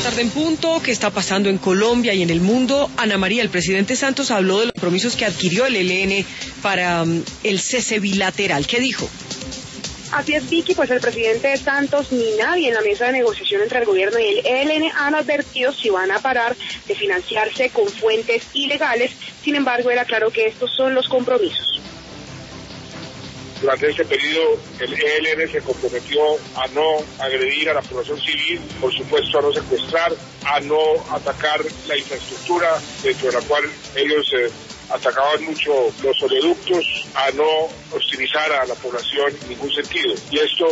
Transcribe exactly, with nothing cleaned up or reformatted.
la tarde en punto, ¿qué está pasando en Colombia y en el mundo? Ana María, el presidente Santos habló de los compromisos que adquirió el E L N para um, el cese bilateral. ¿Qué dijo? Así es, Vicky, pues el presidente Santos ni nadie en la mesa de negociación entre el gobierno y el E L N han advertido si van a parar de financiarse con fuentes ilegales. Sin embargo, él aclaró que estos son los compromisos. Durante este periodo, el E L N se comprometió a no agredir a la población civil, por supuesto a no secuestrar, a no atacar la infraestructura dentro de la cual ellos eh, atacaban mucho los oleoductos, a no hostilizar a la población en ningún sentido. Y esto